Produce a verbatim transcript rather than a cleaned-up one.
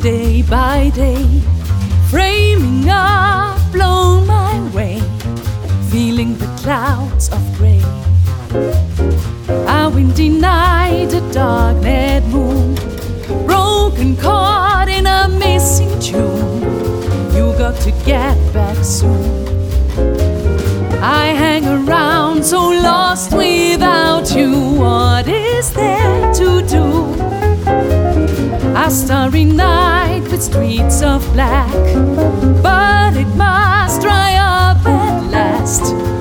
day by day, framing up, blown my way, feeling the clouds of gray. A windy night, a dark night moon, broken chord in a missing tune. You got to get back soon. I hang around so lost without you. What is there to do? A starry night with streets of black, but it must dry up at last.